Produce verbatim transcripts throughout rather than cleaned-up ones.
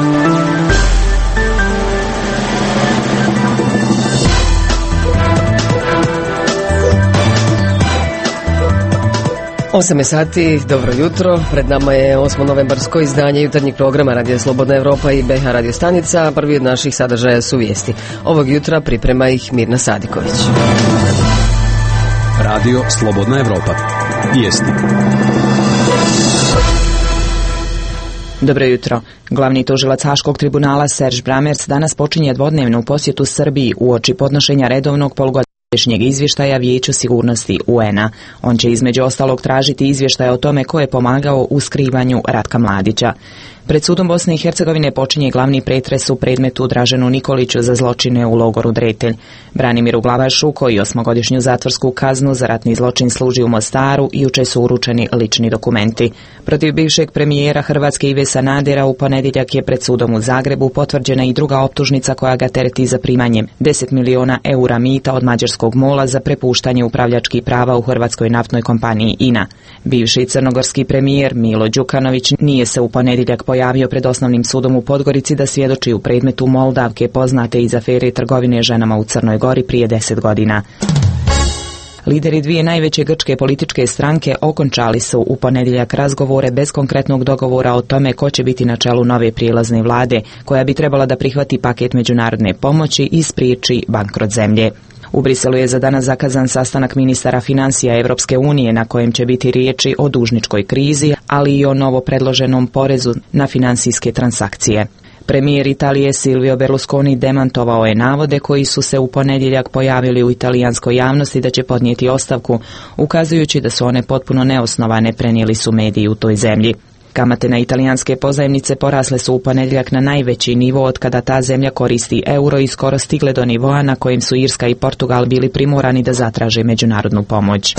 osam je sati, dobro jutro, pred nama je osmo novembarsko izdanje jutarnjeg programa Radio Slobodna Evropa i B H radio stanica. Prvi od naših sadržaja su vijesti. Ovog jutra priprema ih Mirna Sadiković. Radio Slobodna Evropa. Vijesti. Dobro jutro. Glavni tužilac Haškog tribunala Serge Brammertz danas počinje dvodnevnu posjetu Srbiji uoči podnošenja redovnog polugodišnjeg izvještaja Vijeću sigurnosti U N A. On će između ostalog tražiti izvještaj o tome ko je pomagao u skrivanju Ratka Mladića. Pred sudom Bosne i Hercegovine počinje glavni pretres u predmetu Draženu Nikoliću za zločine u logoru Dretelj. Branimiru Glavašu, koji osmogodišnju zatvorsku kaznu za ratni zločin služi u Mostaru, jučer su uručeni lični dokumenti. Protiv bivšeg premijera Hrvatske Ive Sanadera u ponedjeljak je pred sudom u Zagrebu potvrđena i druga optužnica koja ga tereti za primanjem deset miliona eura mita od mađarskog mola za prepuštanje upravljačkih prava u hrvatskoj naftnoj kompaniji I N A. Bivši crnogorski premijer Milo Đukanović nije se u ponedjeljak pojavio pred osnovnim sudom u Podgorici da svjedoči u predmetu Moldavke poznate iz afere trgovine ženama u Crnoj Gori prije deset godina. Lideri dvije najveće grčke političke stranke okončali su u ponedjeljak razgovore bez konkretnog dogovora o tome ko će biti na čelu nove prijelazne vlade, koja bi trebala da prihvati paket međunarodne pomoći i spriječi bankrot zemlje. U Briselu je za danas zakazan sastanak ministara financija Evropske unije na kojem će biti riječi o dužničkoj krizi, ali i o novo predloženom porezu na financijske transakcije. Premijer Italije Silvio Berlusconi demantovao je navode koji su se u ponedjeljak pojavili u italijanskoj javnosti da će podnijeti ostavku, ukazujući da su one potpuno neosnovane, prenijeli su mediji u toj zemlji. Kamate na italijanske pozajmnice porasle su u ponedjeljak na najveći nivo od kada ta zemlja koristi euro i skoro stigle do nivoa na kojem su Irska i Portugal bili primorani da zatraže međunarodnu pomoć.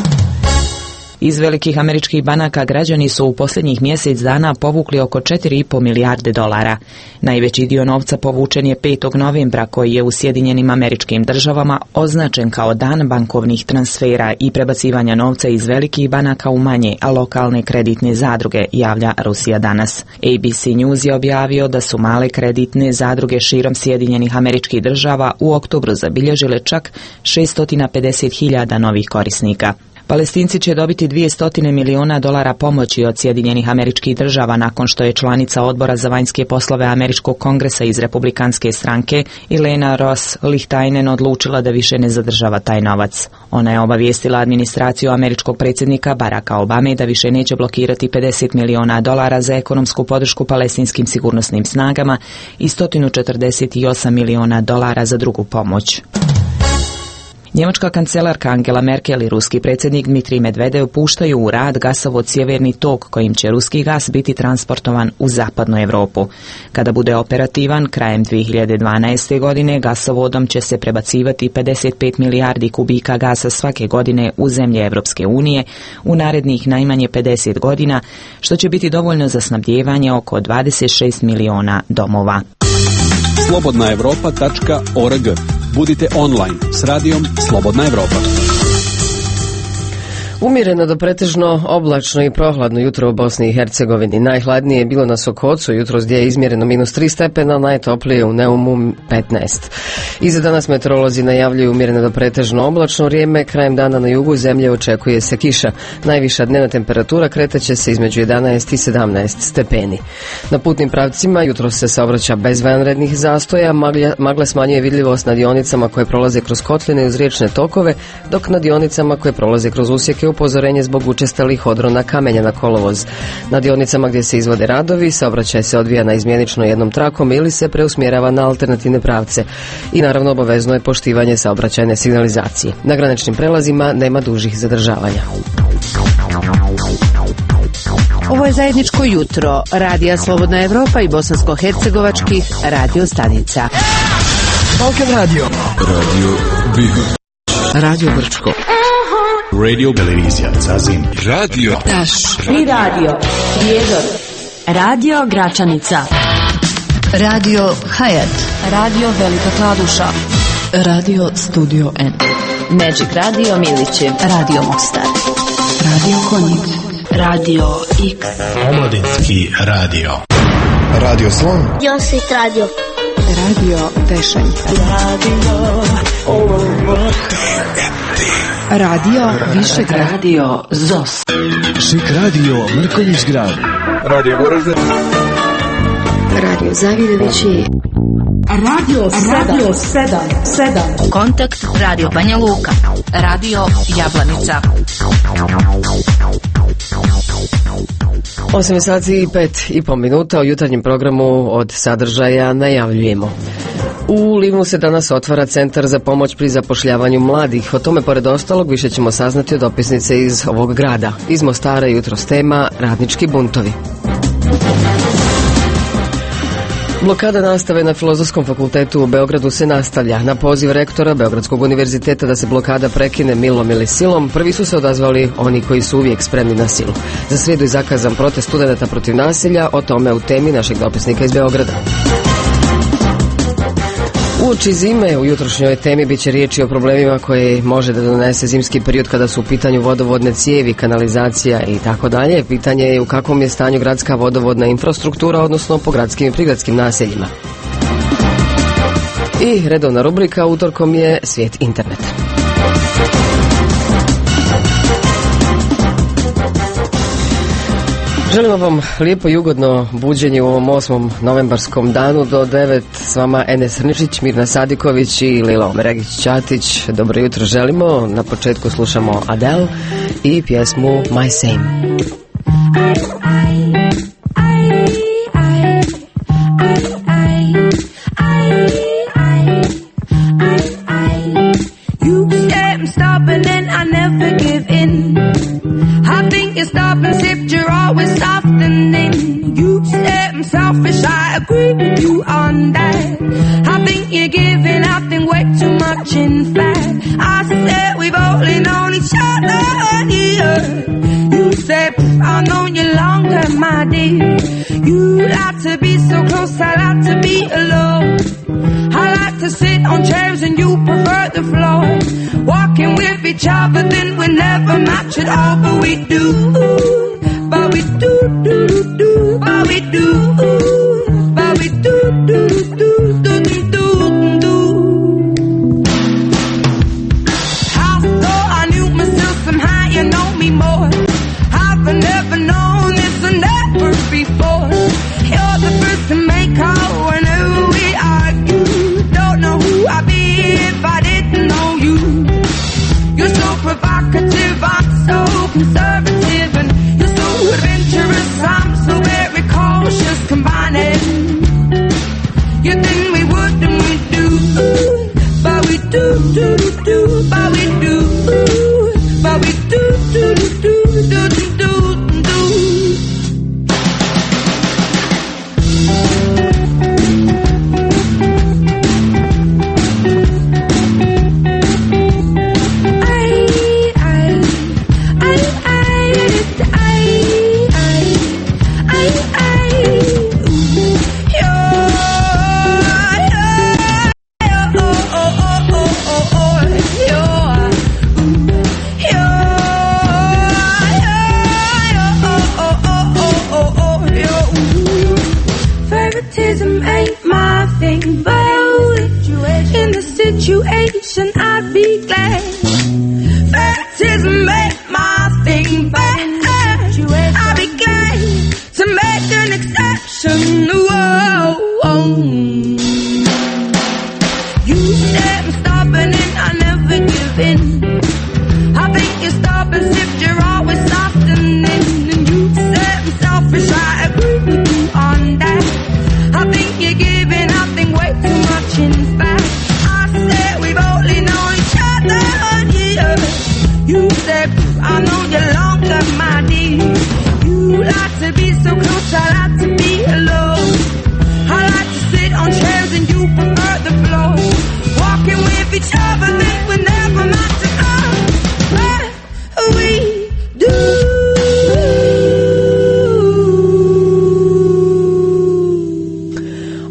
Iz velikih američkih banaka građani su u posljednjih mjesec dana povukli oko četiri i pol milijarde dolara. Najveći dio novca povučen je petog novembra, koji je u Sjedinjenim Američkim Državama označen kao dan bankovnih transfera i prebacivanja novca iz velikih banaka u manje, a lokalne kreditne zadruge, javlja Rusija danas. A B C News je objavio da su male kreditne zadruge širom Sjedinjenih Američkih Država u oktobru zabilježile čak šesto pedeset hiljada novih korisnika. Palestinci će dobiti dvjesto miliona dolara pomoći od Sjedinjenih Američkih Država nakon što je članica odbora za vanjske poslove Američkog kongresa iz republikanske stranke Ilena Ross Lichtajnen odlučila da više ne zadržava taj novac. Ona je obavijestila administraciju američkog predsjednika Baracka Obame da više neće blokirati pedeset miliona dolara za ekonomsku podršku palestinskim sigurnosnim snagama i sto četrdeset osam miliona dolara za drugu pomoć. Njemačka kancelarka Angela Merkel i ruski predsjednik Dmitrij Medvedev puštaju u rad gasovod Sjeverni tok, kojim će ruski gas biti transportovan u zapadnu Europu. Kada bude operativan, krajem dvije hiljade dvanaeste. godine, gasovodom će se prebacivati pedeset pet milijardi kubika gasa svake godine u zemlje Evropske unije u narednih najmanje pedeset godina, što će biti dovoljno za snabdijevanje oko dvadeset šest miliona domova. slobodna evropa tačka org. Budite online s radijom Slobodna Evropa. Umjereno do pretežno oblačno i prohladno jutro u Bosni i Hercegovini. Najhladnije je bilo na Sokocu, jutros gdje je izmjereno minus tri stepena, najtoplije u Neumu petnaest. I za danas meteorolozi najavljuju umjereno do pretežno oblačno vrijeme, krajem dana na jugu zemlje očekuje se kiša. Najviša dnevna temperatura kretaće se između jedanaest i sedamnaest stepeni. Na putnim pravcima jutros se saobraća bez vanrednih zastoja, magla, magla smanjuje vidljivost na dionicama koje prolaze kroz kotline uz riječne tokove, dok na dionicama koje prolaze kroz usjeke upozorenje zbog učestalih odrona kamenja na kolovoz. Na dionicama gdje se izvode radovi, saobraćaj se odvija na izmjenično jednom trakom ili se preusmjerava na alternativne pravce. I naravno obavezno je poštivanje saobraćajne signalizacije. Na graničnim prelazima nema dužih zadržavanja. Ovo je zajedničko jutro Radija Slobodna Evropa i bosansko-hercegovačkih radio stanica. Balkan Radio. Radio Bihać. Radio Brčko. Radio Televizija Zazim. Radio Taš. I radio Prijedor. Radio Gračanica. Radio Hayat. Radio Velika Kladuša. Radio Studio N. Magic Radio Milići. Radio Mostar. Radio Konjic. Radio X. Omladinski radio. Radio Slon. Josit radio. Radio Tešanj. Radio Višegrad. Radio Zos. Šik radio Mrkonjić Grad. Radio Goražde. Radio Zavidovići. Radio sedam. sedam. sedam. Kontakt Radio Banja Luka. Radio Jablanica. osam sati i pet i pol minuta. U jutarnjem programu od sadržaja najavljujemo. U Livnu se danas otvara centar za pomoć pri zapošljavanju mladih. O tome, pored ostalog, više ćemo saznati od dopisnice iz ovog grada. Iz Mostara jutros tema radnički buntovi. Blokada nastave na Filozofskom fakultetu u Beogradu se nastavlja. Na poziv rektora Beogradskog univerziteta da se blokada prekine milom ili silom, prvi su se odazvali oni koji su uvijek spremni na silu. Za srijedu je zakazan protest studenata protiv nasilja, o tome u temi našeg dopisnika iz Beograda. Uoči zime u jutrošnjoj temi bit će riječi o problemima koje može da donese zimski period kada su u pitanju vodovodne cijevi, kanalizacija i tako dalje. Pitanje je u kakvom je stanju gradska vodovodna infrastruktura, odnosno po gradskim i prigradskim naseljima. I redovna rubrika utorkom je Svijet interneta. Želimo vam lijepo i ugodno buđenje u ovom osmom novembarskom danu. Do devet s vama Enes Hrničić, Mirna Sadiković i Lila Omeregić-Ćatić. Dobro jutro želimo. Na početku slušamo Adele i pjesmu My Same. You said I'm stubborn and I never give in. I think you're stubborn, except you're always softening. You said I'm selfish, I agree with you on that. I think you're giving, I think way too much in fact. I said we've only known each other a year. You said I've known you longer, my dear. You like to be so close, I like to be alone. I like to sit on chairs and you prefer the floor. Walking with each other, then we never match at all, but we do, but we do, do, do, do, but we do, but we do, do, do, do, do, do, do. I thought I knew myself somehow, you know me more. I've never known this and never before. You're the first to make call whenever we argue. Don't know who I'd be if I didn't know you. You're so provocative, I'm so conservative, and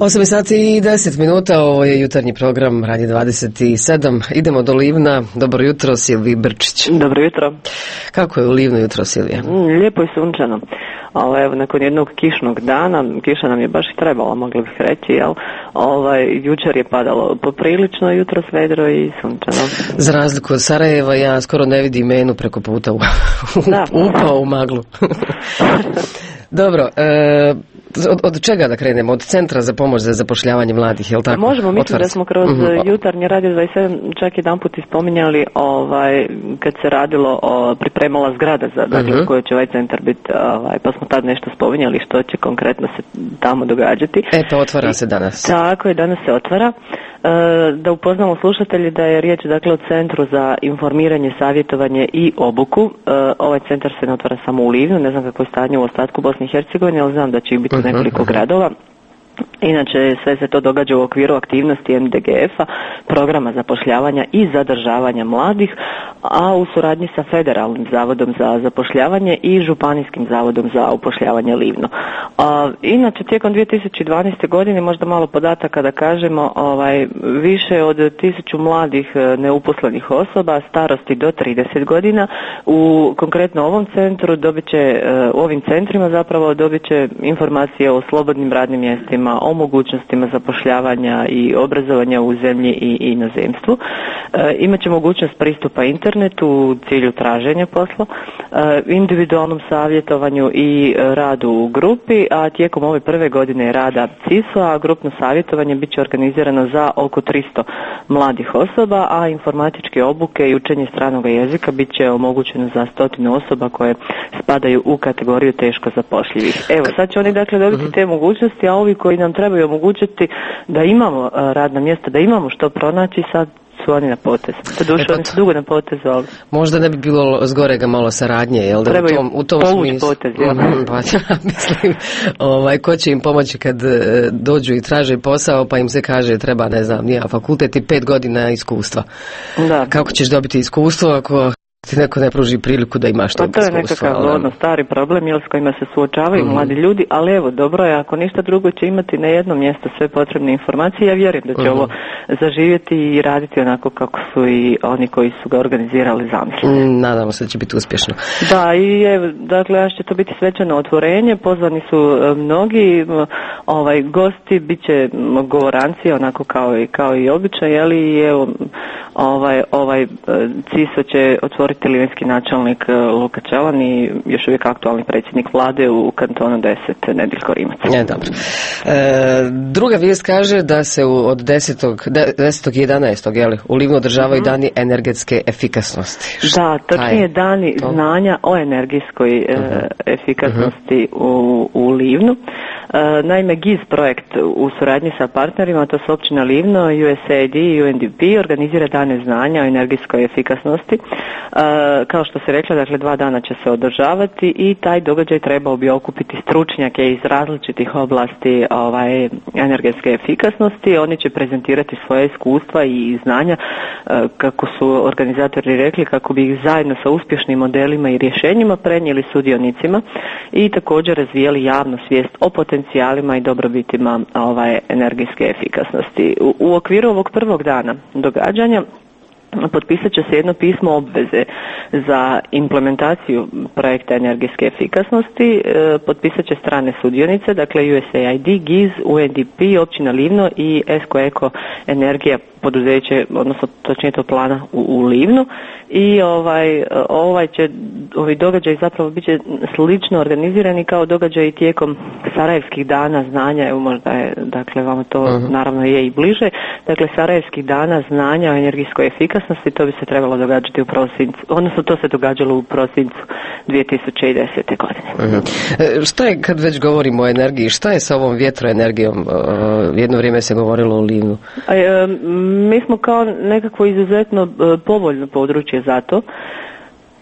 osam sati i deset minuta, ovo je jutarnji program Radio dvadeset sedam. Idemo do Livna. Dobro jutro, Silvi Brčić. Dobro jutro. Kako je u Livnu jutro, Silvija? Mm, lijepo i sunčano. Ovaj, evo, nakon jednog kišnog dana, kiša nam je baš i trebala, mogla bih reći, jel? Ovaj, jučer je padalo poprilično, jutro vedro i sunčano. Za razliku od Sarajeva, ja skoro ne vidim menu preko puta u, upao u maglu. Dobro, e, od, od čega da krenemo? Od Centra za pomoć za zapošljavanje mladih, je li tako? Možemo, mislim da smo kroz uh-huh. jutarnje Radio dvadeset sedam čak jedan put ispominjali ovaj, kad se radilo o pripremala zgrada za dakle, uh-huh. u kojoj će ovaj centar biti, ovaj, pa smo tad nešto spominjali što će konkretno se tamo događati. E, pa otvara se danas. Tako je, danas se otvara. Da upoznamo slušatelji da je riječ dakle o Centru za informiranje, savjetovanje i obuku. Ovaj centar se ne otvara samo u Livnu, ne znam kako je stanje u ostatku Bosne i Hercegovine, ali znam da će ih biti uh-huh, nekoliko uh-huh. gradova. Inače, sve se to događa u okviru aktivnosti M D G F-a, programa zapošljavanja i zadržavanja mladih, a u suradnji sa Federalnim zavodom za zapošljavanje i Županijskim zavodom za upošljavanje Livno. A, inače, tijekom dvije tisuće dvanaeste. godine, možda malo podataka da kažemo, ovaj, više od tisuću mladih neuposlenih osoba starosti do trideset godina u konkretno ovom centru dobit će, u ovim centrima zapravo dobit će informacije o slobodnim radnim mjestima, o mogućnostima zapošljavanja i obrazovanja u zemlji i inozemstvu. E, imaće mogućnost pristupa internetu u cilju traženja posla, e, individualnom savjetovanju i radu u grupi, a tijekom ove prve godine rada C I S O-a grupno savjetovanje bit će organizirano za oko tristo mladih osoba, a informatičke obuke i učenje stranog jezika bit će omogućeno za stotinu osoba koje spadaju u kategoriju teško zapošljivih. Evo, sad će oni dakle dobiti te mogućnosti, a ovi koji nam trebaju omogućiti da imamo radna mjesta, da imamo što pronaći, sad su oni na potezu. To duše, e, oni su dugo na potezu, ali... Možda ne bi bilo zgorega malo saradnje, jel da? Trebaju u tom, u tom povući smislu... potez, jel? Mm, pa ja mislim, ovaj, ko će im pomoći kad dođu i traže posao, pa im se kaže treba, ne znam, nije fakultet i pet godina iskustva. Da. Kako ćeš dobiti iskustvo ako... ti neko ne pruži priliku da imaš to iskustvo. Pa to je nekakav ono stari problem jel, s kojima se suočavaju mm-hmm. mladi ljudi, ali evo, dobro je, ako ništa drugo će imati na jednom mjestu sve potrebne informacije. Ja vjerujem da će mm-hmm. ovo zaživjeti i raditi onako kako su i oni koji su ga organizirali zamislili. Mm, nadamo se da će biti uspješno. Da, i evo, dakle, će to biti svečano otvorenje, pozvani su uh, mnogi ovaj, gosti, bit će govoranci, onako kao i, kao i običaj, jeli, i evo, ovaj, ovaj C I S O će otvoriti livenski načelnik Luka Čelan i još uvijek aktualni predsjednik vlade u kantonu deset Nediljko Rimac. E, dobro. E, druga vijest kaže da se od desetog i jedanaestog jeli, u Livnu održavaju mm-hmm. dani energetske efikasnosti. Da, točnije dani to? znanja o energetskoj mm-hmm. efikasnosti mm-hmm. u, u Livnu. E, naime, G I Z projekt u suradnji sa partnerima, to su općina Livno, U S A I D i U N D P, organizira dane znanja o energetskoj efikasnosti. Uh, kao što se rekla, dakle dva dana će se održavati i taj događaj trebao bi okupiti stručnjake iz različitih oblasti ovaj, energetske efikasnosti. Oni će prezentirati svoje iskustva i znanja, uh, kako su organizatori rekli, kako bi ih zajedno sa uspješnim modelima i rješenjima prenijeli sudionicima i također razvijali javnu svijest o potencijalima i dobrobitima ovaj, energetske efikasnosti. U, u okviru ovog prvog dana događanja potpisat će se jedno pismo obveze za implementaciju projekta energetske efikasnosti, e, potpisat će strane sudionice, dakle U S A I D, G I Z, U N D P, općina Livno i Esko Eko Energija, poduzeće, odnosno točnije to plana u, u Livnu. I ovaj, ovaj će, ovi događaji zapravo bit će slično organizirani kao događaji tijekom Sarajevskih dana znanja, evo možda je, dakle, vama to uh-huh. naravno je i bliže, dakle Sarajevskih dana znanja o energetskoj efikasnosti, to bi se trebalo događati u prosincu, odnosno to se događalo u prosincu dvije tisuće desete. godine. Uh-huh. E, šta je, kad već govorimo o energiji, šta je sa ovom vjetroenergijom? E, jedno vrijeme se govorilo o Livnu. E, mi smo kao nekako izuzetno povoljno područje za to.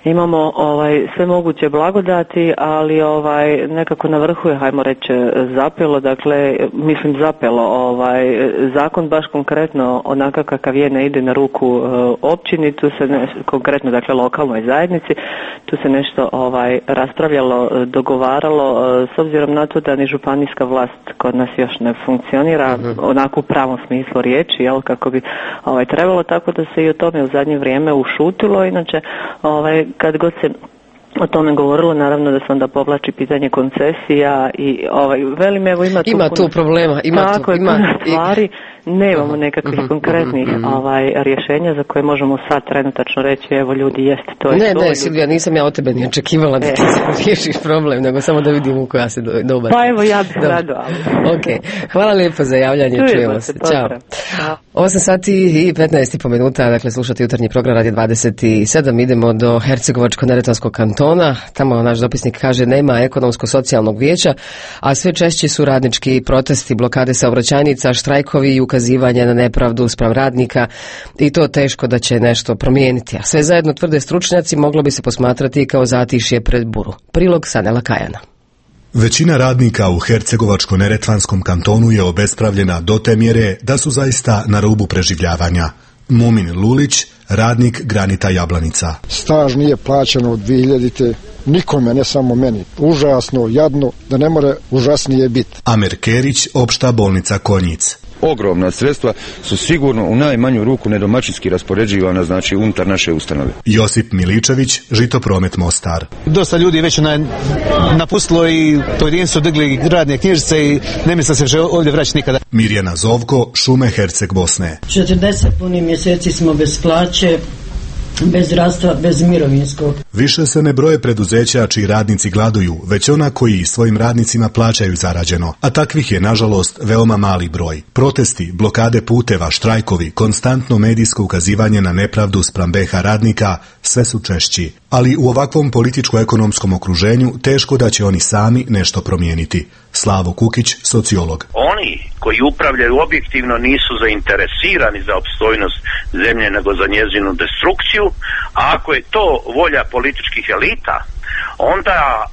imamo ovaj sve moguće blagodati, ali ovaj nekako na vrhu je, hajmo reći, zapelo, dakle mislim zapelo ovaj zakon baš konkretno onakav kakav je ne ide na ruku uh, općini, tu se ne, konkretno dakle lokalnoj zajednici, tu se nešto ovaj raspravljalo, dogovaralo uh, s obzirom na to da ni županijska vlast kod nas još ne funkcionira uh-huh. onako u pravom smislu riječi, jel, kako bi ovaj trebalo, tako da se i o tome u zadnje vrijeme ušutilo. Inače ovaj kad god se o tome govorilo, naravno da se onda povlači pitanje koncesija i ovaj velim, evo ima tu, ima tu problema, ima tako tu, je, ima puno stvari, nemamo nekakvih uh-huh. konkretnih uh-huh. ovaj rješenja za koje možemo sad trenutačno reći, evo ljudi, jeste to je ne, to. Ne, ne, Silvija, nisam ja od tebe ni očekivala da ti se riješiš problem, nego samo da vidimo u koja se do, dobar. Pa evo, ja bih rado, ali. Ok, hvala lijepo za javljanje, čujemo, čujemo se, ćao. Ćao. osam sati i petnaest i po minuta, dakle slušati jutarnji program Radio dvadeset sedam, idemo do Hercegovačko-neretvanskog kantona, tamo naš dopisnik kaže nema ekonomsko-socijalnog vijeća, a sve češći su radnički protesti, blokade saobraćajnica, štrajkovi i ukazivanje na nepravdu spram radnika i to teško da će nešto promijeniti. A sve zajedno, tvrde stručnjaci, moglo bi se posmatrati kao zatišje pred buru. Prilog Sanela Kajana. Većina radnika u Hercegovačko-neretvanskom kantonu je obespravljena do te mjere da su zaista na rubu preživljavanja. Mumin Lulić, radnik Granita Jablanica. Staž nije plaćen od dvije hiljadite. Nikome, ne samo meni. Užasno, jadno, da ne more užasnije biti. Amer Kerić, opšta bolnica Konjic. Ogromna sredstva su sigurno u najmanju ruku nedomaćinski raspoređivana, znači unutar naše ustanove. Josip Miličević, Žitopromet Mostar. Dosta ljudi već na, napustilo i pojedinci su digli radne knjižice i ne misle se ovdje vraćati nikada. Mirjana Zovko, Šume Herceg Bosne. četrdeset puni mjeseci smo bez plaće, bez zdravstva, bez mirovinskog. Više se ne broje preduzeća čiji radnici gladuju, već ona koji svojim radnicima plaćaju zarađeno, a takvih je nažalost veoma mali broj. Protesti, blokade puteva, štrajkovi, konstantno medijsko ukazivanje na nepravdu spram be ha radnika sve su češći, ali u ovakvom političko-ekonomskom okruženju teško da će oni sami nešto promijeniti. Slavo Kukić, sociolog. Oni koji upravljaju objektivno nisu zainteresirani za opstojnost zemlje nego za njezinu destrukciju, a ako je to volja političkih elita, onda a,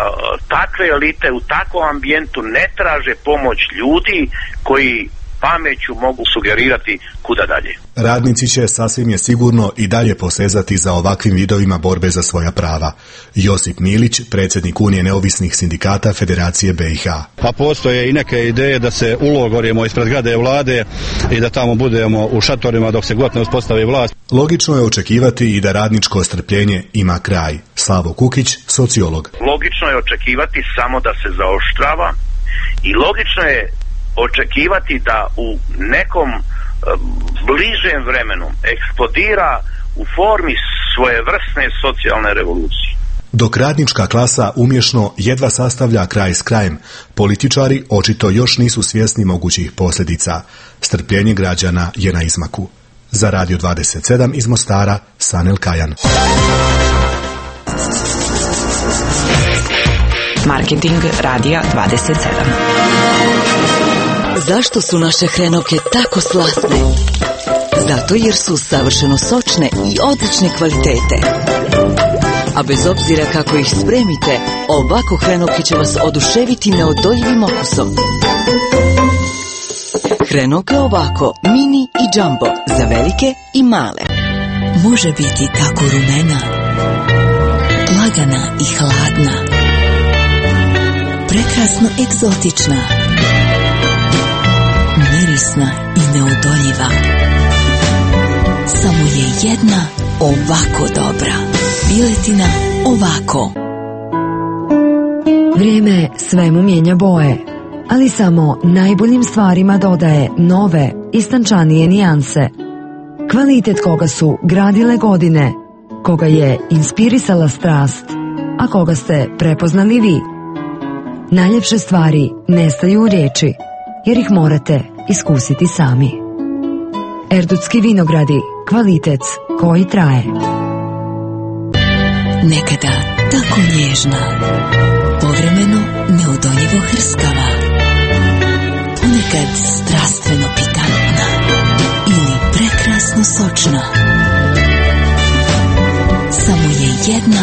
takve elite u takvom ambijentu ne traže pomoć ljudi koji pameću mogu sugerirati kuda dalje. Radnici će sasvim je sigurno i dalje posezati za ovakvim vidovima borbe za svoja prava. Josip Milić, predsjednik Unije neovisnih sindikata Federacije be i ha. A postoje i neke ideje da se ulogorimo ispred zgrade vlade i da tamo budemo u šatorima dok se god ne uspostavi vlast. Logično je očekivati i da radničko strpljenje ima kraj. Slavo Kukić, sociolog. Logično je očekivati samo da se zaoštrava i logično je očekivati da u nekom e, bližem vremenu eksplodira u formi svojevrsne socijalne revolucije. Dok radnička klasa umješno jedva sastavlja kraj s krajem, političari očito još nisu svjesni mogućih posljedica. Strpljenje građana je na izmaku. Za Radio dvadeset sedam iz Mostara, Sanel Kajan. Marketing Radija dvadeset sedam. Zašto su naše hrenovke tako slasne? Zato jer su savršeno sočne i odlične kvalitete. A bez obzira kako ih spremite, ovako hrenovke će vas oduševiti neodojivim okusom. Hrenovke ovako, mini i jumbo, za velike i male. Može biti tako rumena, lagana i hladna, prekrasno egzotična, mirisna i neodoljiva. Samo je jedna ovako dobra. Piletina ovako. Vrijeme svemu mijenja boje, ali samo najboljim stvarima dodaje nove, istančanije nijanse. Kvalitet koga su gradile godine, koga je inspirisala strast, a koga ste prepoznali vi. Najljepše stvari nestaju u riječi, jer ih morate iskusiti sami. Erdutski vinogradi, kvalitet koji traje. Nekada tako nježna, povremeno neodoljivo hrskava, ponekad strastveno pikantna ili prekrasno sočna. Samo je jedna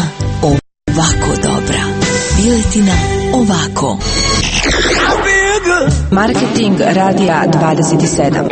istina ovako. Marketing Radija dvadeset sedam.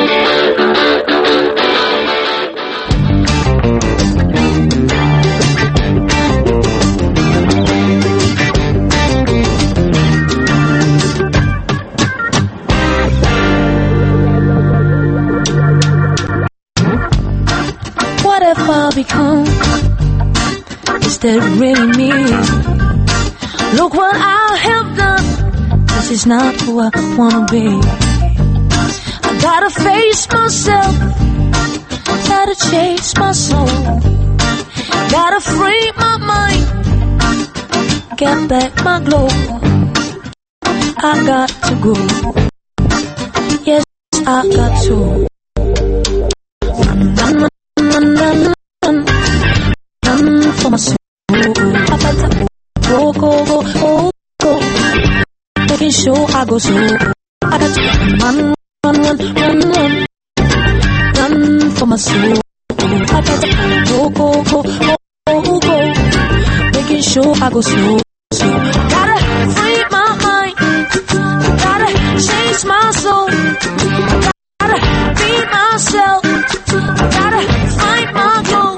What have I become? Is that really me? Look what I have done. This is not who I wanna be. I gotta face myself. Gotta chase my soul. Gotta free my mind. Get back my glow. I got to go. Yes, I got to. Run, run, run, run, run, run for my soul. I got to go, go, go, go, go. Making sure I go slow. I got to run, run, run, run, run, run for my soul. I got to go, go, go, go, go, go. Making sure I go slow, slow. Gotta free my mind. Gotta chase my soul. Gotta be myself. Gotta find my glow.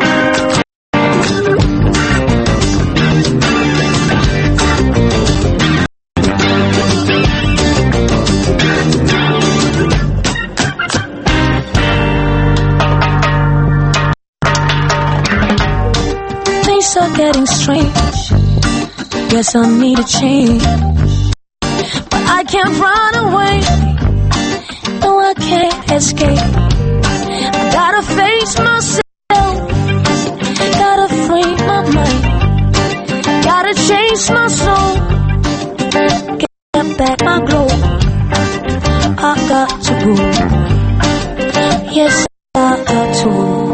Things are getting strange. Guess I need a change. But I can't run away. No, I can't escape. I gotta face myself. Gotta free my mind. Gotta chase my soul. Get back my glow. I got to go. Yes, I got to.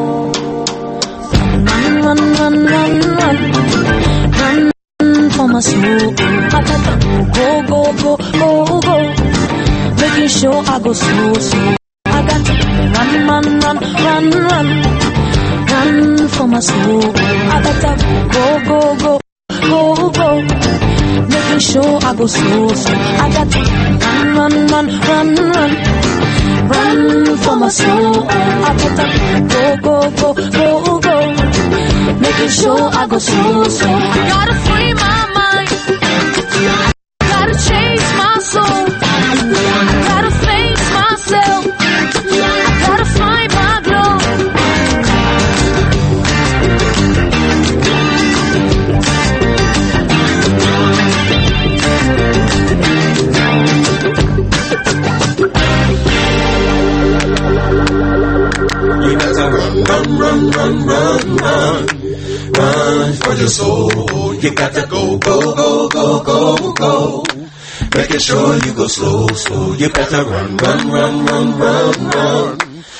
Run, run, run, run, run. Run for my soul. I got to go, go, go, go, go. Making sure I go slow, slow. I got to run, run, run, run, run. Run for my soul. I got to go, go, go, go, go. Making sure I go slow, slow. I got to run, run, run, run, run. Run for my soul. I got to go, go, go, go, go. Making sure I go slow, slow. I gotta free my mind. I gotta chase my soul. I gotta face myself. I gotta find my glow. You gotta run, run, run, run, run, run. Run for your soul. You gotta go, go, go, go, go, go. Making sure you go slow, slow. You gotta run, run, run, run, run, run.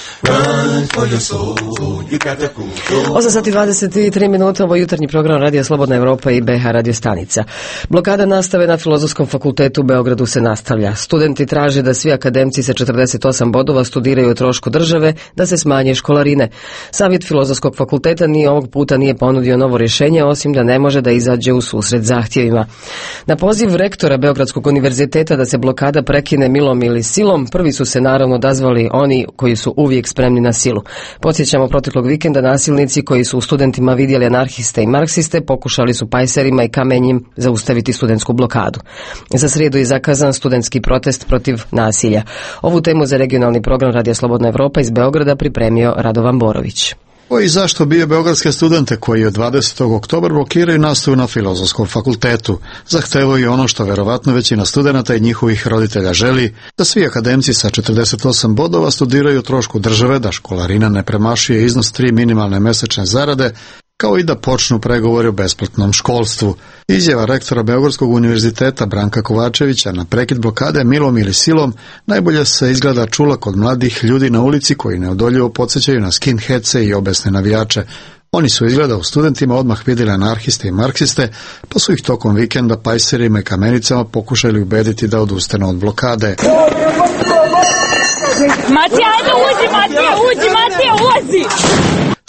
Run for your soul. You gotta go, go. osam sati dvadeset tri minuta, ovo jutarnji program Radija Slobodna Evropa i B H Radio stanica. Blokada nastave na Filozofskom fakultetu u Beogradu se nastavlja. Studenti traže da svi akademci sa četrdeset osam bodova studiraju o trošku države, da se smanje školarine. Savjet Filozofskog fakulteta ni ovog puta nije ponudio novo rješenje, osim da ne može da izađe u susret zahtjevima. Na poziv rektora Beogradskog univerziteta da se blokada prekine milom ili silom, prvi su se naravno odazvali oni koji su uvijek spremni na silu. Podsjećamo, proteklog vikenda nasilnici koji su u studentima vidjeli anarhiste i marksiste pokušali su pajserima i kamenjem zaustaviti studentsku blokadu. Za srijedu je zakazan studentski protest protiv nasilja. Ovu temu za regionalni program Radija Slobodna Evropa iz Beograda pripremio Radovan Borović. O i zašto bije beogradske studente koji od dvadesetog oktobra blokiraju nastavu na Filozofskom fakultetu, zahtevaju ono što verovatno većina studenata i njihovih roditelja želi, da svi akademci sa četrdeset osam bodova studiraju o trošku države, da školarina ne premašuje iznos tri minimalne mesečne zarade, kao i da počnu pregovori o besplatnom školstvu. Izjava rektora Beogradskog univerziteta Branka Kovačevića na prekid blokade milom ili silom najbolje se izgleda čula kod mladih ljudi na ulici koji neodoljivo podsjećaju na skinheadse i obesne navijače. Oni su izgleda u studentima odmah vidjeli anarhiste i marksiste, pa su ih tokom vikenda pajserima i kamenicama pokušali ubediti da odustanu od blokade. Matija, ajde uđi, Matija, uđi, Matija, uđi!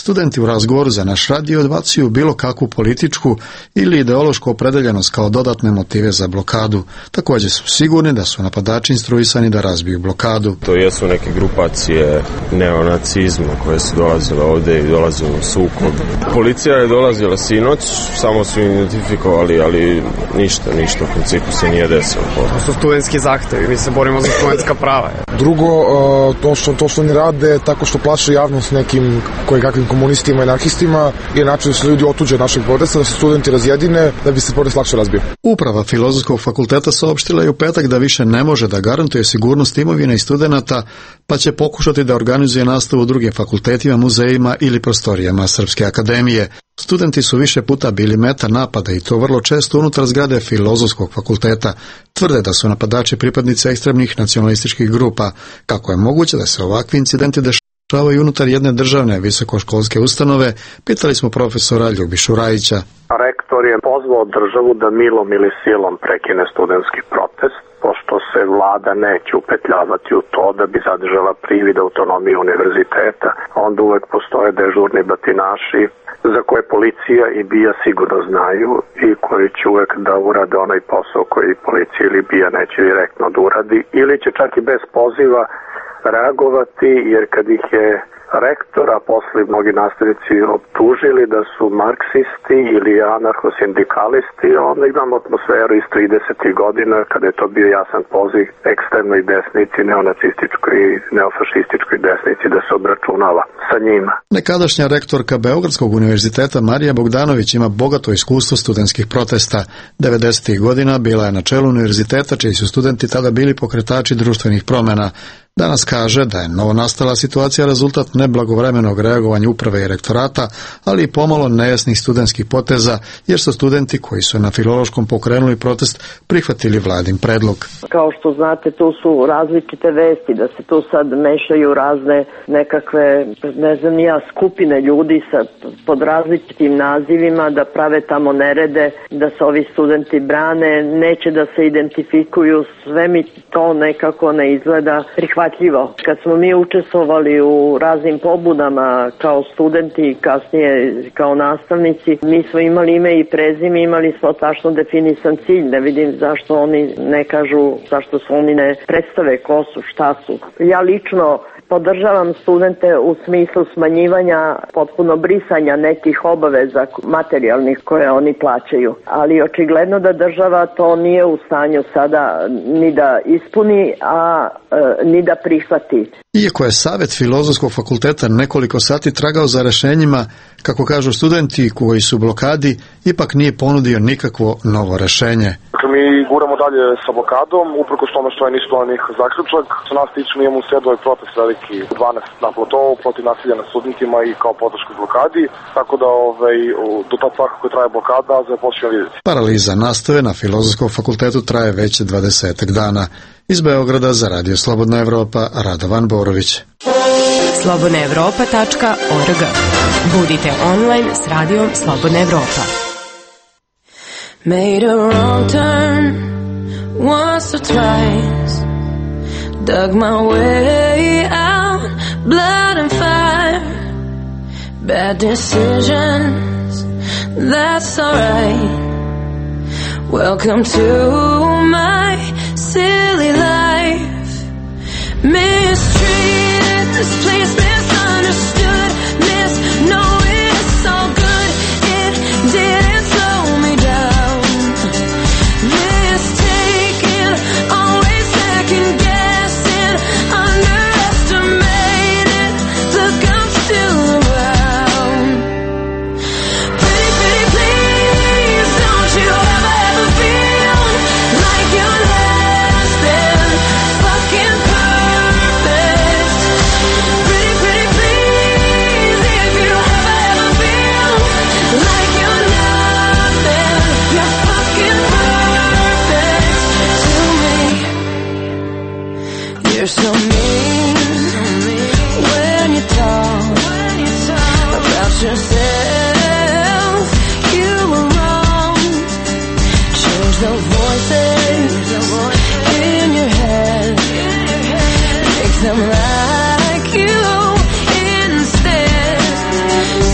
studenti u razgovoru za naš radio odbacuju bilo kakvu političku ili ideološku opredeljenost kao dodatne motive za blokadu. Također su sigurni da su napadači instruisani da razbiju blokadu. To jesu neke grupacije neonacizma koje su dolazile ovdje i dolazile u sukob. Policija je dolazila sinoć, samo su identifikovali, ali ništa, ništa u principu se nije desilo. To su studentski zahtevi, mi se borimo za studentska prava. Drugo, to što, to što oni rade tako što plaše javnost nekim koji kakvim komunistima i anarhistima je način da se ljudi otuđe od našeg protesta, da se studenti razjedine, da bi se protest lakše razbio. Uprava Filozofskog fakulteta saopštila je u petak da više ne može da garantuje sigurnost imovine i studenata, pa će pokušati da organizuje nastavu u drugim fakultetima, muzejima ili prostorijama Srpske akademije. Studenti su više puta bili meta napada i to vrlo često unutar zgrade Filozofskog fakulteta. Tvrde da su napadači pripadnici ekstremnih nacionalističkih grupa. Kako je moguće da se ovakvi incidenti dešavaju unutar jedne državne visokoškolske ustanove, pitali smo profesora Ljubišu Rajića. Rektor je pozvao državu da milom ili silom prekine studentski protest, pošto se vlada neće upetljavati u to da bi zadržala privid autonomije univerziteta. Onda uvek postoje dežurni batinaši za koje policija i BIA sigurno znaju i koji će uvek da urade onaj posao koji policija ili BIA neće direktno da uradi, ili će čak i bez poziva reagovati, jer kad ih je rektor, a posle mnogi nastavnici optužili da su marksisti ili anarhosindikalisti, onda imamo atmosferu iz tridesetih godina kada je to bio jasan poziv ekstremnoj desnici, neonacističkoj i neofašističkoj desnici da se obračunava sa njima. Nekadašnja rektorka Beogradskog univerziteta Marija Bogdanović ima bogato iskustvo studentskih protesta. devedesetih godina bila je na čelu univerziteta čiji su studenti tada bili pokretači društvenih promjena. Danas kaže da je novonastala situacija rezultat neblagovremenog reagovanja uprave i rektorata, ali i pomalo nejasnih studentskih poteza, jer su studenti koji su na Filološkom pokrenuli protest prihvatili vladin predlog. Kao što znate, tu su različite vesti, da se tu sad mešaju razne nekakve, ne znam ja, skupine ljudi sa, pod različitim nazivima, da prave tamo nerede, da se ovi studenti brane, neće da se identifikuju, sve mi to nekako ne izgleda prihvatljivo. Kad smo mi učestvovali u raznim pobudama kao studenti i kasnije kao nastavnici, mi smo imali ime i prezime, imali smo tačno definisan cilj. Ne vidim zašto oni ne kažu, zašto su oni ne predstave ko su, šta su. Ja lično podržavam studente u smislu smanjivanja, potpuno brisanja nekih obaveza materijalnih koje oni plaćaju. Ali očigledno da država to nije u stanju sada ni da ispuni, a e, ni da prihvati. Iako je Savjet Filozofskog fakulteta nekoliko sati tragao za rešenjima, kako kažu studenti koji su u blokadi, ipak nije ponudio nikakvo novo rešenje. Mi guramo dalje sa blokadom, uprkos tome što je nisu doneli zaključak. Sa nas tiče mi imamo u sredu ovaj protest veliki dvanaest na Platovu protiv nasilja nad studentima i kao podršku blokadi, tako da ovaj, do tad svakako traje blokada za počinje vidjeti. Paraliza nastave na Filozofskom fakultetu traje već dvadesetak dana. Iz Beograda za Radio Slobodna Evropa, Radovan Borović. slobodna evropa tačka org. Budite online s Radijom Slobodna Evropa. Made a wrong turn once or twice, dug my way out, blood and fire, bad decisions, that's alright. Welcome to my silly life, mistreated, this place misunderstood, misknown it's all good, it didn't slow me down. You're so mean when you talk about yourself. You were wrong. Change the voices in your head. Make them like you instead.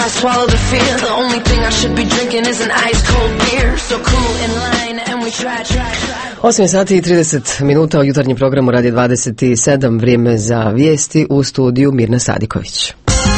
I swallow the fear. The only thing I should be drinking is an ice cold beer. So cool in line and we try, try, try. osam sati i trideset minuta u jutarnjem programu Radio dvadeset sedam, vrijeme za vijesti, u studiju Mirna Sadiković.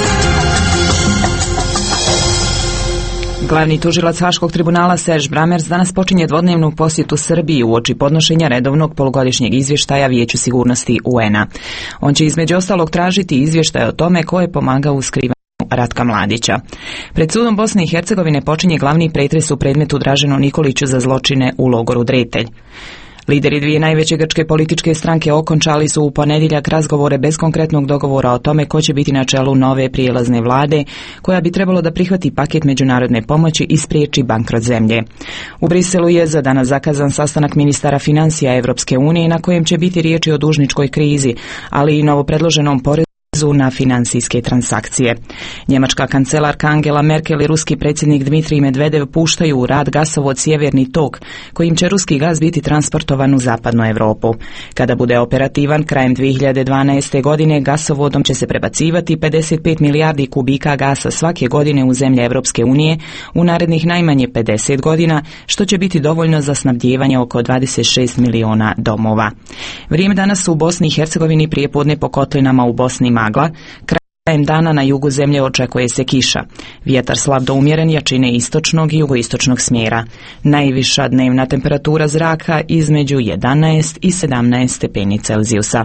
Glavni tužilac Haškog tribunala Serge Bramers danas počinje dvodnevnu posjetu Srbiji uoči podnošenja redovnog polugodišnjeg izvještaja Vijeću sigurnosti U N-a. On će između ostalog tražiti izvještaj o tome ko je pomagao u skrivanju Ratka Mladića. Pred sudom Bosne i Hercegovine počinje glavni pretres u predmetu Draženu Nikoliću za zločine u logoru Dretelj. Lideri dvije najveće grčke političke stranke okončali su u ponedjeljak razgovore bez konkretnog dogovora o tome ko će biti na čelu nove prijelazne vlade, koja bi trebalo da prihvati paket međunarodne pomoći i spriječi bankrot zemlje. U Briselu je za danas zakazan sastanak ministara financija Evropske unije na kojem će biti riječi o dužničkoj krizi, ali i novopredloženom porezu na financijske transakcije. Njemačka kancelarka Angela Merkel i ruski predsjednik Dmitrij Medvedev puštaju u rad gasovod Sjeverni tok, kojim će ruski gaz biti transportovan u zapadnu Europu. Kada bude operativan krajem dvije hiljade dvanaeste. godine, gasovodom će se prebacivati pedeset pet milijardi kubika gasa svake godine u zemlje Evropske unije u narednih najmanje pedeset godina, što će biti dovoljno za snabdijevanje oko dvadeset šest miliona domova. Vrijeme danas u Bosni i Hercegovini prijepodne po kotlinama u Bosni magla, krajem dana na jugu zemlje očekuje se kiša. Vjetar slab do umjeren, jačine istočnog i jugoistočnog smjera. Najviša dnevna temperatura zraka između jedanaest i sedamnaest stepeni Celzijusa.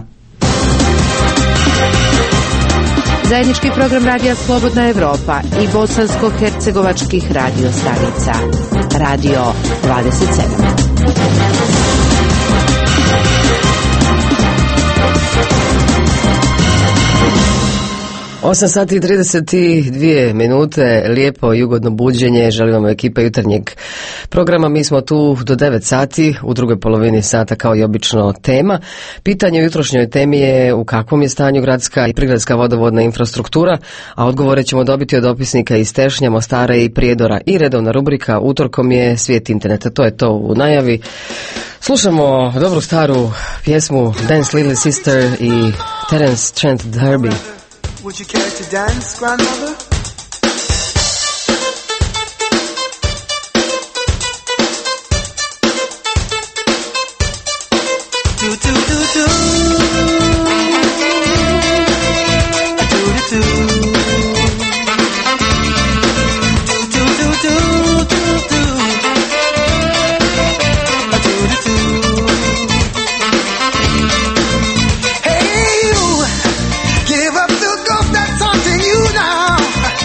Zajednički program Radija Slobodna Evropa i bosansko-hercegovačkih radio stanica. Radio dvadeset sedam. osam sati i trideset dvije minute, lijepo i ugodno buđenje, želim vam ekipa jutarnjeg programa. Mi smo tu do devet sati, u drugoj polovini sata kao i obično tema. Pitanje u jutrošnjoj temi je u kakvom je stanju gradska i prigradska vodovodna infrastruktura, a odgovore ćemo dobiti od opisnika iz Tešnja, Mostara i Prijedora. I redovna rubrika utorkom je Svijet interneta, to je to u najavi. Slušamo dobru staru pjesmu Dance Little Sister i Terence Trent D'Arby. Would you care to dance, grandmother? Do do do do. Do do do. Do do do do do do. Do do do. Hey you, give up the ghost that's haunting you now.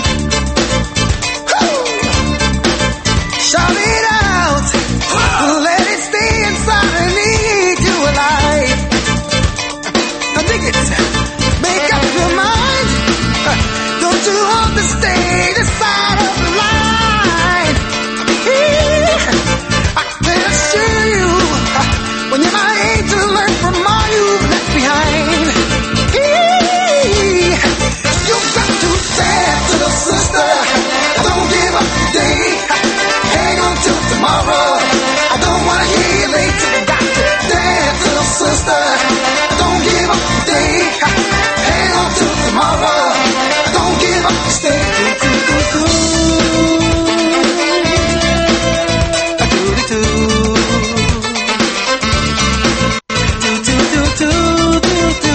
Woo! Shout it out, let it stay inside and eat you alive. Now dig it, make up your mind. Don't you want to stay this side of the line? I can assure you, when you're my age to learn from all you've left behind. You've got to dance, little sister. Don't give up today. Hang on till tomorrow. I don't wanna hear you late. Got to dance, little sister. Don't give up today. Hang on till tomorrow. Don't give up. Stay. Do do do do. Do do do. Do do do do do.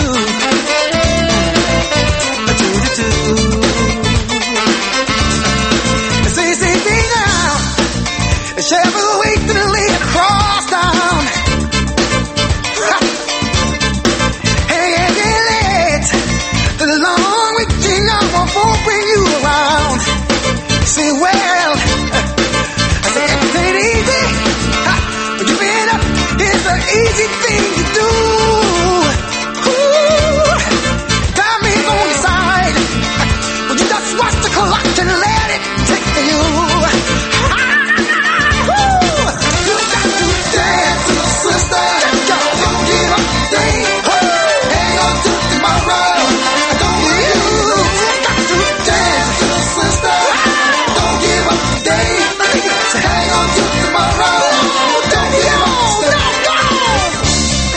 Say, say, say now. Shall we wait till the lake across town? Hey, hey, hey, late. The long waiting hour won't bring you around. Say, well, I say it ain't easy. But giving up is an easy thing to do. Ooh, time is on your side. But you just watch the clock and let it take you. You got to dance, little sister. Don't give up today. Hang on till tomorrow. Don't you? You got to dance, little sister. Don't give up today. Hang on till tomorrow. Don't give up.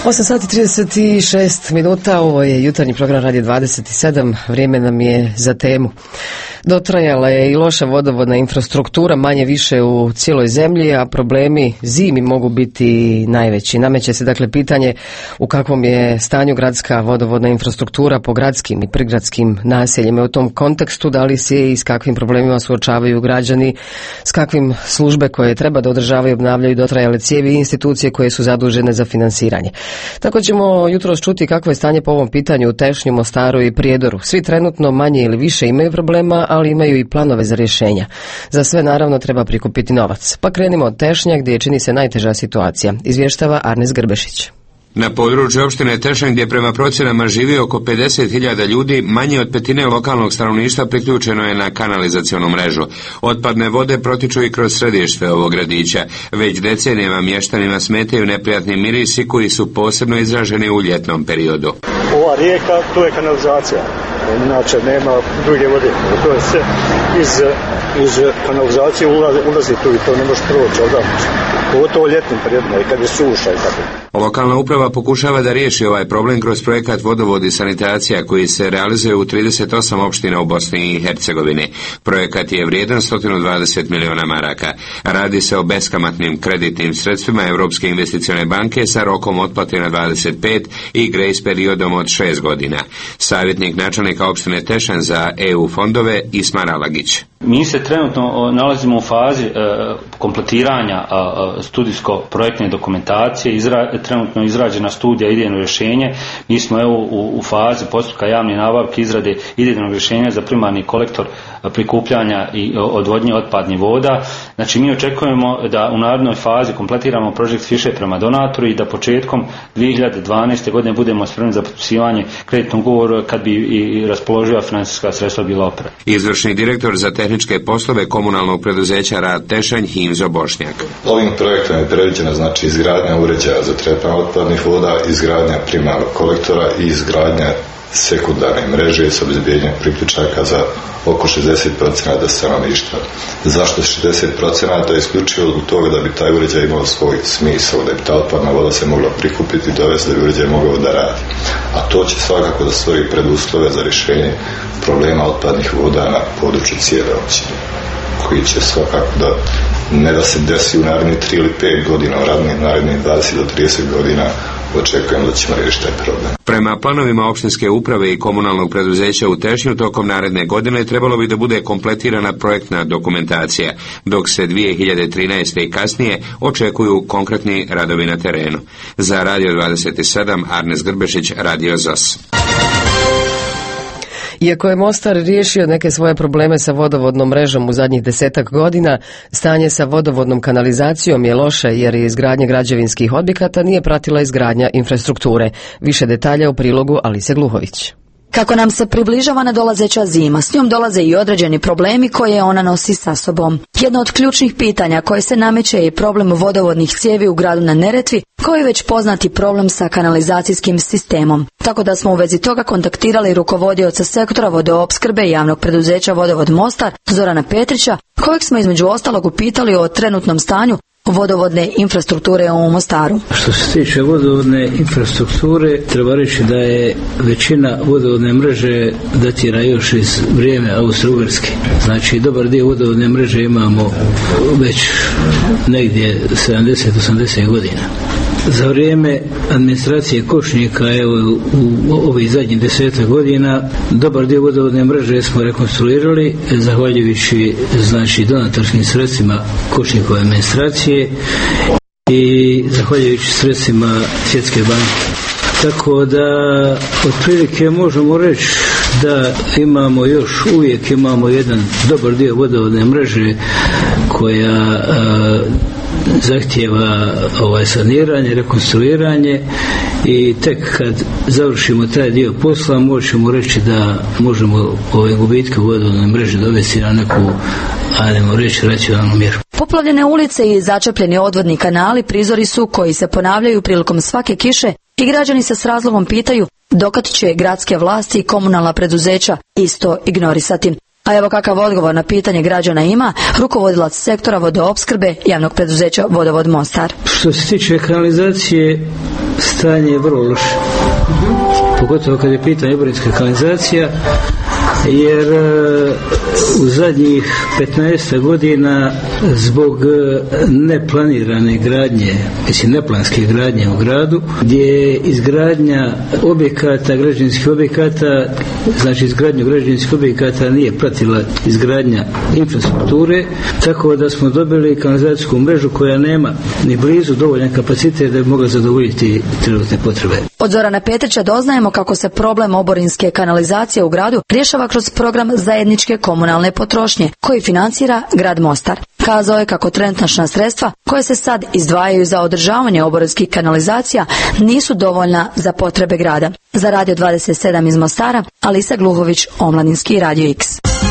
osam sati trideset šest minuta, ovo je jutarnji program Radio dvadeset sedam, vrijeme nam je za temu. Dotrajala je i loša vodovodna infrastruktura, manje više u cijeloj zemlji, a problemi zimi mogu biti najveći. Nameće se dakle pitanje u kakvom je stanju gradska vodovodna infrastruktura po gradskim i prigradskim naseljima. U tom kontekstu da li se i s kakvim problemima suočavaju građani, s kakvim službe koje treba da održavaju i obnavljaju dotrajale cijevi i institucije koje su zadužene za finansiranje. Tako ćemo jutros čuti kakvo je stanje po ovom pitanju u Tešnju, Mostaru i Prijedoru. Svi trenutno manje ili više imaju problema, ali imaju i planove za rješenja. Za sve naravno treba prikupiti novac. Pa krenimo od Tešnja gdje čini se najteža situacija. Izvještava Arnes Grbešić. Na području opštine Tešanj, gdje prema procjenama živi oko pedeset hiljada ljudi, manje od petine lokalnog stanovništva priključeno je na kanalizacionu mrežu. Otpadne vode protiču i kroz središte ovog gradića. Već decenijama mještanima smetaju neprijatni mirisi koji su posebno izraženi u ljetnom periodu. Ova rijeka, to je kanalizacija. Inače nema druge vode. To je sve iz, iz kanalizacije ulazi, ulazi tu i to ne može proći odavno. Pogotovo ljetnim periodima i kad je suša i tako. Lokalna uprava pokušava da riješi ovaj problem kroz projekat vodovod i sanitacija koji se realizuje u trideset osam opština u Bosni i Hercegovini. Projekat je vrijedan sto dvadeset miliona maraka. Radi se o beskamatnim kreditnim sredstvima Europske investicione banke sa rokom otplate na dvadeset pet i grace periodom od šest godina. Savjetnik načelnika opštine Tešanj za E U fondove Ismar Alagić. Mi se trenutno nalazimo u fazi e, kompletiranja e, studijsko-projektne dokumentacije, izra, trenutno izrađena studija idejno rješenje. Mi smo evo u, u fazi postupka javne nabavke izrade idejnog rješenja za primarni kolektor prikupljanja i odvodnje otpadnih voda. Znači mi očekujemo da u narednoj fazi kompletiramo projekt više prema donatoru i da početkom dvije hiljade dvanaeste. godine budemo spremni za potpisivanje kreditnog ugovora kad bi i raspoloživa financijska sredstva bila opera. Izvršni direktor za tehničke poslove komunalnog preduzeća Rad Tešanj Himzo Bošnjak. Ovim projektom je predviđena znači izgradnja uređaja za tretman otpadnih voda, izgradnja primarnog kolektora i izgradnja sekundarne mreže s obezbijeđenjem priključaka za oko šezdeset procenata stanovništva. Zašto šezdeset procenata? Isključivo zbog toga da bi taj uređaj imao svoj smisao, da bi ta otpadna voda se mogla prikupiti i dovesti da bi uređaj mogao da radi. A to će svakako da stvori preduslove za rješenje problema otpadnih voda na području cijele općine, koji će svakako da ne da se desi u narednih tri ili pet godina, u narednih dvadeset do trideset godina očekujemo da ćemo riješiti taj problem. Prema planovima opštinske uprave i komunalnog preduzeća u Tešnju tokom naredne godine trebalo bi da bude kompletirana projektna dokumentacija, dok se dvije hiljade trinaeste. i kasnije očekuju konkretni radovi na terenu. Za Radio dvadeset sedam Arnes Grbešić, Radio Z O S. Iako je Mostar riješio neke svoje probleme sa vodovodnom mrežom u zadnjih desetak godina, stanje sa vodovodnom kanalizacijom je loše jer je izgradnja građevinskih objekata nije pratila izgradnja infrastrukture. Više detalja u prilogu Alise Gluhović. Kako nam se približava nadolazeća zima, s njom dolaze i određeni problemi koje ona nosi sa sobom. Jedno od ključnih pitanja koje se nameće je problem vodovodnih cijevi u gradu na Neretvi, koji je već poznati problem sa kanalizacijskim sistemom. Tako da smo u vezi toga kontaktirali rukovodioca sektora vodoopskrbe javnog preduzeća Vodovod Mostar, Zorana Petrića, kojeg smo između ostalog upitali o trenutnom stanju vodovodne infrastrukture u Mostaru. Što se tiče vodovodne infrastrukture, treba reći da je većina vodovodne mreže datira još iz vrijeme Austro-Ugarske. Znači, dobar dio vodovodne mreže imamo već negdje sedamdeset do osamdeset godina. Za vrijeme administracije Košnika, evo u ovih zadnjih desetak godina, dobar dio vodovodne mreže smo rekonstruirali, zahvaljujući znači donatorskim sredstvima Košnikove administracije i zahvaljujući sredstvima Svjetske banke. Tako da otprilike možemo reći da imamo još uvijek imamo jedan dobar dio vodovodne mreže koja a, zahtjeva ovaj saniranje, rekonstruiranje i tek kad završimo taj dio posla možemo reći da možemo ove gubitke u vodovodnoj mreži dovesti na neku, ajmo reći, racionalnu mjeru. Poplavljene ulice i začepljeni odvodni kanali prizori su koji se ponavljaju prilikom svake kiše i građani se s razlogom pitaju dokad će gradske vlasti i komunalna preduzeća isto ignorisati. A evo kakav odgovor na pitanje građana ima rukovodilac sektora vodoopskrbe javnog preduzeća Vodovod Mostar. Što se tiče kanalizacije, stanje je vrlo loše. Pogotovo kad je pitanje oborinska kanalizacija, jer u zadnjih petnaest godina zbog neplanirane gradnje, mislim neplanske gradnje u gradu, gdje je izgradnja objekata, građevinskih objekata, znači izgradnju građevinskih objekata nije pratila izgradnja infrastrukture, tako da smo dobili kanalizacijsku mrežu koja nema ni blizu dovoljan kapacitet da bi mogla zadovoljiti trenutne potrebe. Od Zorana Petrića doznajemo kako se problem oborinske kanalizacije u gradu rješava kroz program zajedničke komunalne potrošnje koji financira grad Mostar. Kazao je kako trenutačna sredstva koje se sad izdvajaju za održavanje oborinskih kanalizacija nisu dovoljna za potrebe grada. Za Radio dvadeset sedam iz Mostara, Alisa Gluhović, Omladinski Radio X.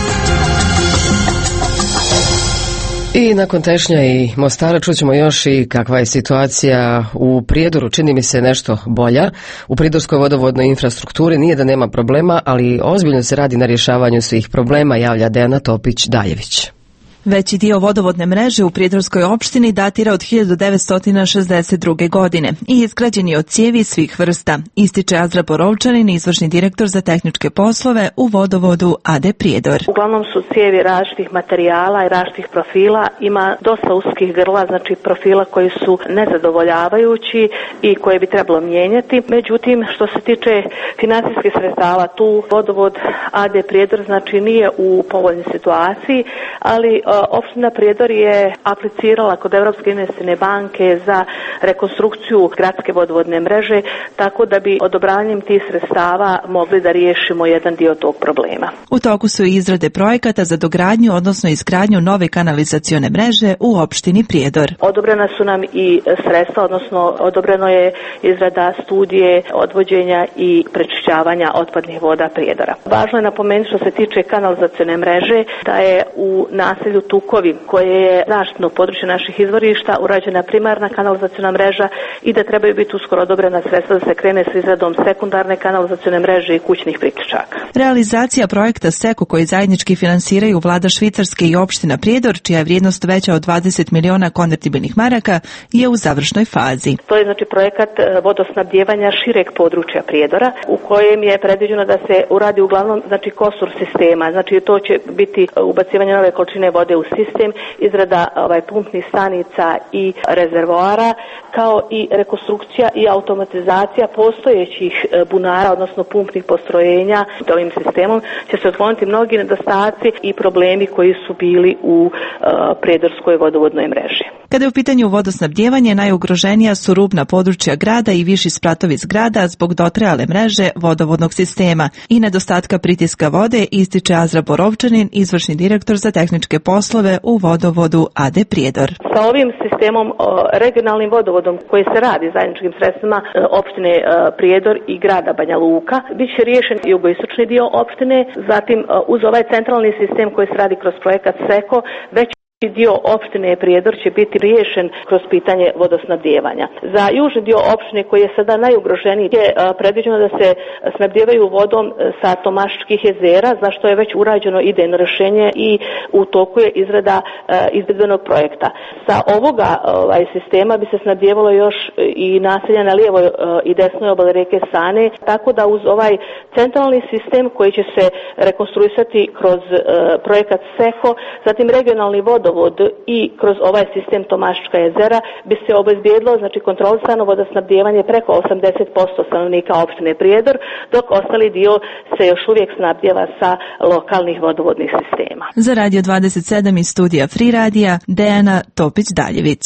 I nakon Tešnja i Mostara čućemo još i kakva je situacija u Prijedoru. Čini mi se nešto bolja. U Prijedorskoj vodovodnoj infrastrukturi nije da nema problema, ali ozbiljno se radi na rješavanju svih problema, javlja Dejana Topić-Daljević. Veći dio vodovodne mreže u Prijedorskoj opštini datira od hiljadu devetsto šezdeset druge. godine i izgrađen je od cijevi svih vrsta, ističe Azra Borovčanin, izvršni direktor za tehničke poslove u vodovodu A D Prijedor. Uglavnom su cijevi različitih materijala i različitih profila, ima dosta uskih grla, znači profila koji su nezadovoljavajući i koje bi trebalo mijenjati. Međutim, što se tiče financijskih sredstava, tu vodovod A D Prijedor znači nije u povoljnoj situaciji, ali opština Prijedor je aplicirala kod Europske investicione banke za rekonstrukciju gradske vodovodne mreže, tako da bi odobranjem tih sredstava mogli da riješimo jedan dio tog problema. U toku su izrade projekata za dogradnju, odnosno izgradnju nove kanalizacione mreže u opštini Prijedor. Odobrena su nam i sredstva, odnosno odobreno je izrada studije odvođenja i prečišćavanja otpadnih voda Prijedora. Važno je napomenuti što se tiče kanalizacione mreže da je u naselju Tukovi, koje je zaštitno područje naših izvorišta, urađena primarna kanalizaciona mreža i da trebaju biti uskoro odobrena sredstva da se krene s izradom sekundarne kanalizacione mreže i kućnih priključaka. Realizacija projekta SEKO koji zajednički finansiraju vlada Švicarske i opština Prijedor, čija je vrijednost veća od dvadeset miliona konvertibilnih maraka, je u završnoj fazi. To je znači projekat vodosnabdijevanja šireg područja Prijedora, u kojem je predviđeno da se uradi uglavnom znači kosur sistema, znači to će biti ubacivanje nove količine vode u sistem, izrada ovaj, pumpnih stanica i rezervoara, kao i rekonstrukcija i automatizacija postojećih bunara, odnosno pumpnih postrojenja. Ovim sistemom će se otkloniti mnogi nedostaci i problemi koji su bili u uh, Prijedorskoj vodovodnoj mreži. Kada je u pitanju vodosnabdijevanje, najugroženija su rubna područja grada i viši spratovi zgrada zbog dotrajale mreže vodovodnog sistema i nedostatka pritiska vode, ističe Azra Borovčanin, izvršni direktor za tehničke poslove u vodovodu A D Prijedor. Sa ovim sistemom, regionalnim vodovodom koji se radi zajedničkim sredstvima opštine Prijedor i grada Banja Luka, bit će riješen jugoistočni dio opštine, zatim uz ovaj centralni sistem koji se radi kroz projekat SEKO, već dio opštine Prijedor će biti riješen kroz pitanje vodosnabdijevanja. Za južni dio opštine koji je sada najugroženiji je predviđeno da se snabdijevaju vodom sa Tomaščkih jezera, za što je već urađeno idejno rješenje i u toku je izrada izvedbenog projekta. Sa ovoga ovaj, sistema bi se snabdijevalo još i naselja na lijevoj i desnoj obali rijeke Sane, tako da uz ovaj centralni sistem koji će se rekonstruisati kroz projekat SEKO, zatim regionalni vodovod i kroz ovaj sistem Tomaščka jezera bi se obezbijedilo znači kontrolisano vodosnabdijevanje preko osamdeset posto stanovnika opštine Prijedor, dok ostali dio se još uvijek snabdijeva sa lokalnih vodovodnih sistema. Za Radio dvadeset sedam iz studija Free Radija, Dejana Topić-Daljević.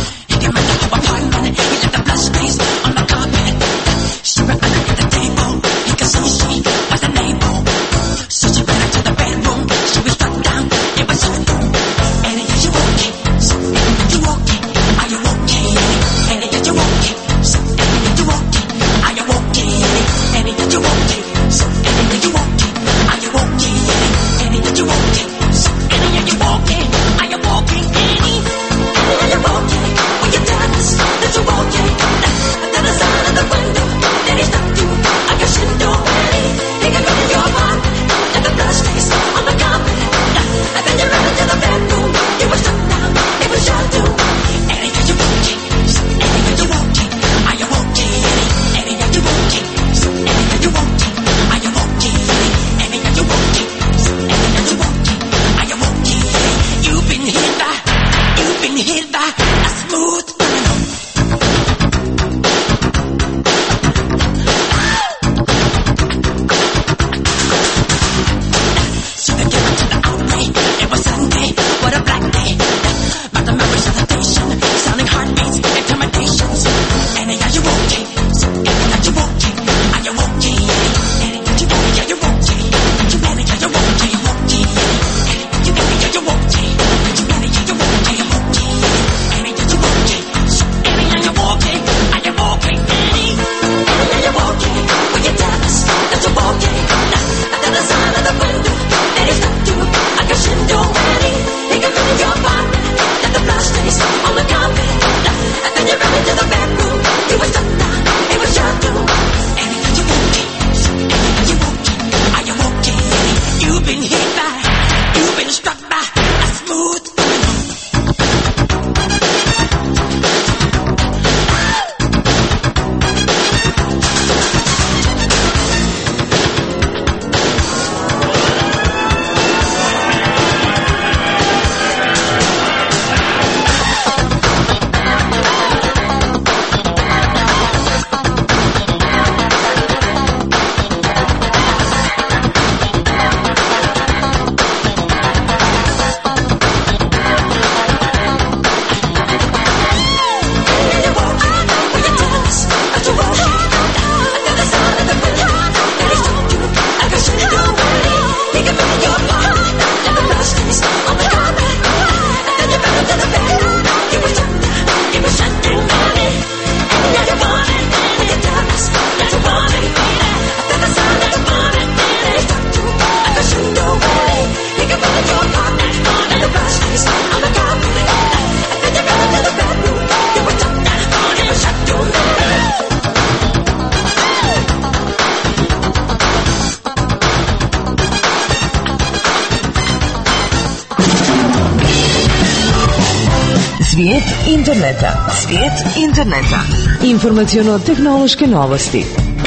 She Svijet interneta. Svijet interneta. Informaciono-tehnološke novosti.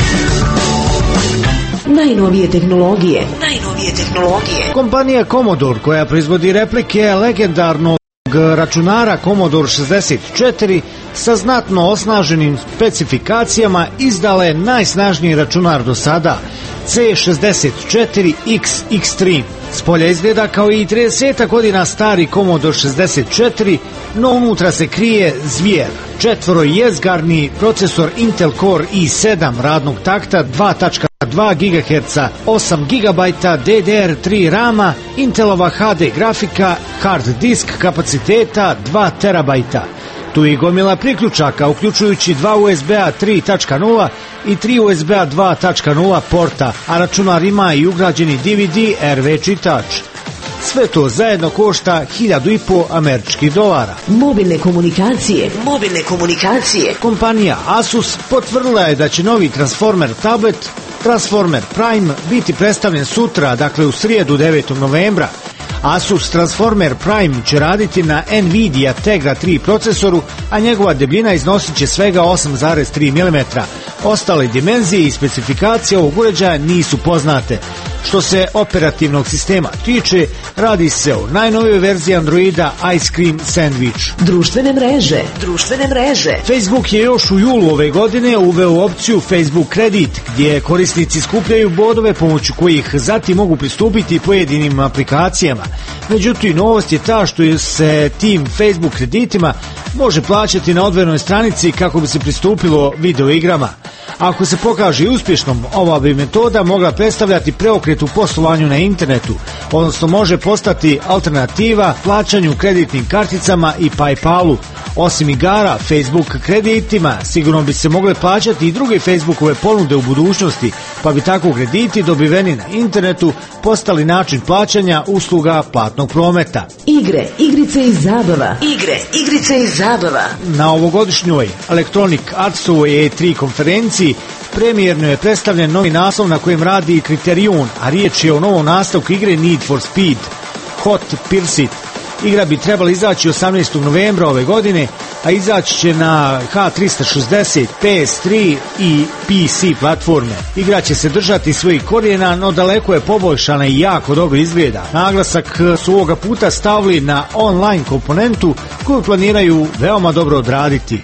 Najnovije tehnologije. Najnovije tehnologije. Kompanija Commodore, koja proizvodi replike legendarnog računara Commodore šezdeset četiri sa znatno osnaženim specifikacijama, izdala je najsnažniji računar do sada, C šezdeset četiri X Extreme. Spolja izgleda kao i trideset godina stari Commodore šezdeset četiri, no unutra se krije zvijer. Četvorojezgarni procesor Intel Core i sedam radnog takta, dva tačka dva gigaherca, osam gigabajta D D R tri rama, Intelova H D grafika, hard disk kapaciteta dva terabajta. Tu je i gomila priključaka, uključujući dva U S B-a tri tačka nula i tri U S B-a dva tačka nula porta, a računar ima i ugrađeni D V D R V čitač. Sve to zajedno košta hiljadu i po američkih dolara. Mobilne komunikacije. Mobilne komunikacije. Kompanija Asus potvrdila je da će novi Transformer tablet Transformer Prime biti predstavljen sutra, dakle u srijedu devetog novembra. Asus Transformer Prime će raditi na Nvidia Tegra tri procesoru, a njegova debljina iznosit će svega osam zarez tri milimetra. Ostale dimenzije i specifikacije ovog uređaja nisu poznate. Što se operativnog sistema tiče, radi se o najnovijoj verziji Androida Ice Cream Sandwich. Društvene mreže. Društvene mreže. Facebook je još u julu ove godine uveo opciju Facebook Kredit, gdje korisnici skupljaju bodove pomoću kojih zatim mogu pristupiti pojedinim aplikacijama. Međutim, novost je ta što se tim Facebook kreditima može plaćati na odvojenoj stranici kako bi se pristupilo video igrama. Ako se pokaže uspješnom, ova bi metoda mogla predstavljati preokret u poslovanju na internetu, odnosno može postati alternativa plaćanju kreditnim karticama i PayPalu. Osim igara Facebook kreditima, sigurno bi se mogle plaćati i druge Facebookove ponude u budućnosti, pa bi tako krediti dobiveni na internetu postali način plaćanja usluga platnog prometa. Igre, igrice i zabava. Igre, igrice i zabava. Na ovogodišnjoj Electronic Artsovoj E tri konferenciji premijerno je predstavljen novi naslov na kojem radi Criterion, a riječ je o novom nastavku igre Need for Speed, Hot Pursuit. Igra bi trebala izaći osamnaestog novembra ove godine, a izaći će na H tristo šezdeset, P S tri i P C platforme. Igra će se držati svojih korijena, no daleko je poboljšana i jako dobro izgleda. Naglasak su ovoga puta stavili na online komponentu koju planiraju veoma dobro odraditi.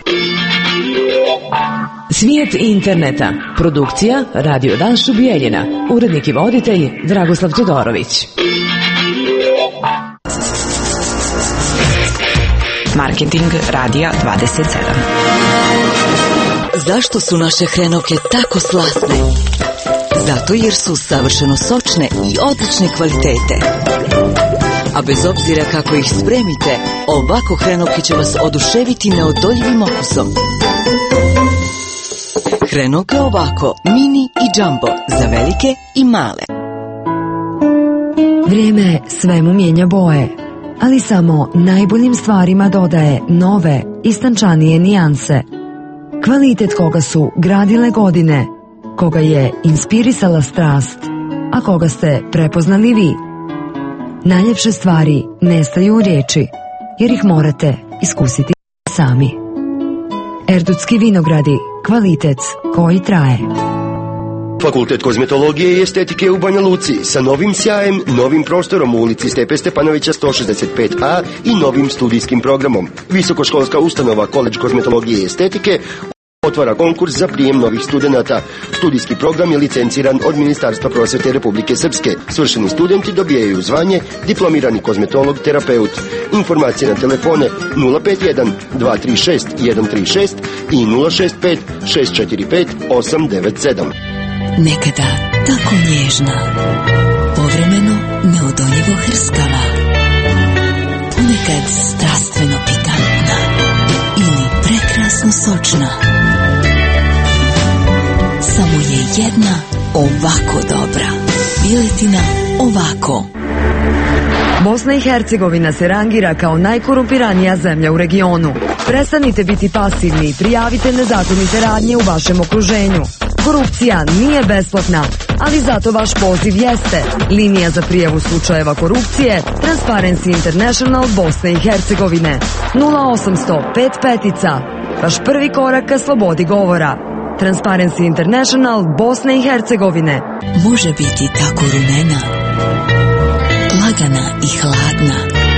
Svijet interneta. Produkcija Radio Danšu Bijeljina. Urednik i voditelj Dragoslav Todorović. Marketing Radija dvadeset sedam. Zašto su naše hrenovke tako slatne? Zato jer su savršeno sočne i odlične kvalitete. A bez obzira kako ih spremite, ovako hrenovke će vas oduševiti neodoljivim okusom. Hrenovke ovako, mini i jumbo, za velike i male. Vrijeme svemu mijenja boje, ali samo najboljim stvarima dodaje nove, istančanije nijanse. Kvalitet koga su gradile godine, koga je inspirisala strast, a koga ste prepoznali vi. Najljepše stvari nestaju u riječi, jer ih morate iskusiti sami. Erdutski vinogradi, kvalitet koji traje. Fakultet kozmetologije i estetike u Banja Luci sa novim sjajem, novim prostorom u ulici Stepe Stepanovića sto šezdeset pet A i novim studijskim programom. Visokoškolska ustanova Koledž kozmetologije i estetike otvara konkurs za prijem novih studenata. Studijski program je licenciran od Ministarstva prosvete Republike Srpske. Svršeni studenti dobijaju zvanje diplomirani kozmetolog terapeut. Informacije na telefone nula pet jedan dva tri šest jedan tri šest i nula šest pet šest četiri pet osam devet sedam. Nekada tako nježna, povremeno neodoljivo hrskava, ponekad strastveno pikantna ili prekrasno sočna. Samo je jedna ovako dobra. Piletina ovako. Bosna i Hercegovina se rangira kao najkorumpiranija zemlja u regionu. Prestanite biti pasivni i prijavite nezakonite radnje u vašem okruženju. Korupcija nije besplatna, ali zato vaš poziv jeste. Linija za prijavu slučajeva korupcije Transparency International Bosne i Hercegovine nula osamsto pet petica. Vaš prvi korak ka slobodi govora. Transparency International Bosne i Hercegovine. Može biti tako rumena, lagana i hladna,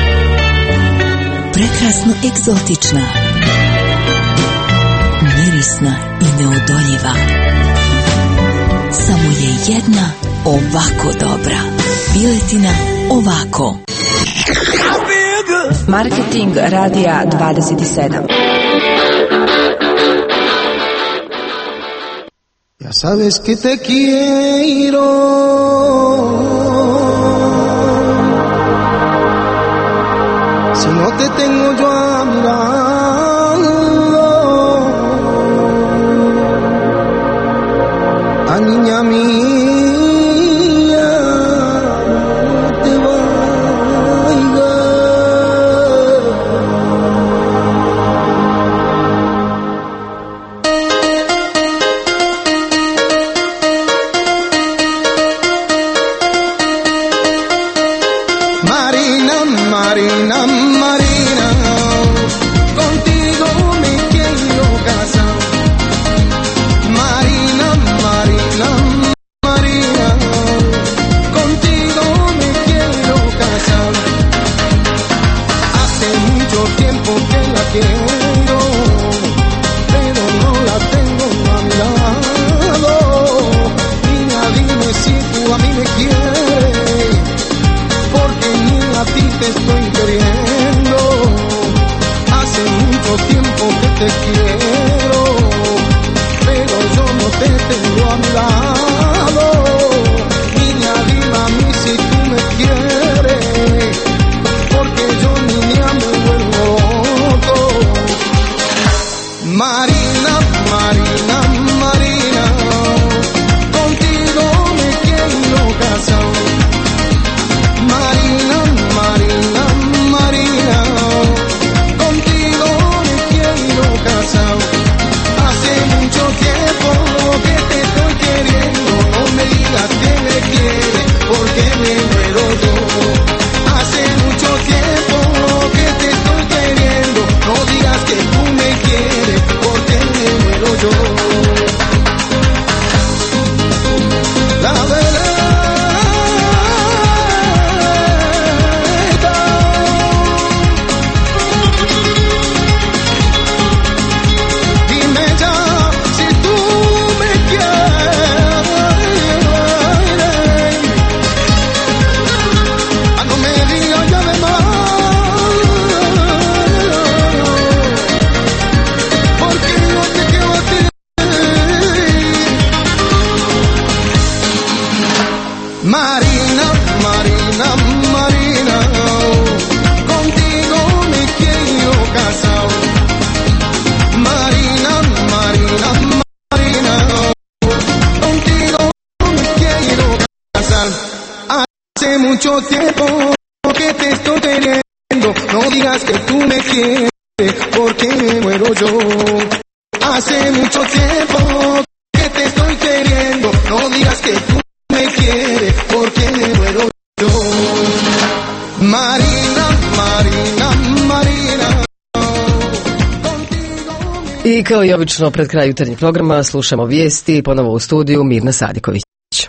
prekrasno egzotična, mirisna i neodoljiva. Samo je jedna ovako dobra. Piletina ovako. Marketing Radija dvadeset sedam. Ya sabes que te quiero, si no te tengo yo a mi lado, a niña mía, te vayas. Marina, Marina, Marina, contigo me quiero casar. Marina, Marina, Marina, contigo me quiero casar. Hace mucho tiempo que la quiero, pero no la tengo a mi lado. Niña, dime si tú a mí me quieres, porque ni a ti te estoy queriendo. Hace mucho tiempo que te quiero, pero yo no te tengo a mi lado. Niña, dime a mí si tú me quieres, porque yo niña me vuelvo loco. Marina, Marina, Marina, contigo me quiero casar. Marina, Marina, Marina, contigo me quiero casar. Hace mucho tiempo que te estoy queriendo, no me digas que me quieres, porque me muero yo. Hace mucho tiempo que te estoy queriendo, no digas que tú me quieres, porque me muero yo. La verdad. Marina, Marina, Marina, contigo me quiero casar. Marina, Marina, Marina, contigo me quiero casar. Hace mucho tiempo que te estoy queriendo, no digas que tú me quieres, porque me muero yo. Hace mucho tiempo que te estoy queriendo, no digas que tú me quiere, porque me muero yo. Marina, Marina, Marina. I kao i obično pred kraj jutarnjeg programa slušamo vijesti, ponovo u studiju Mirna Sadiković.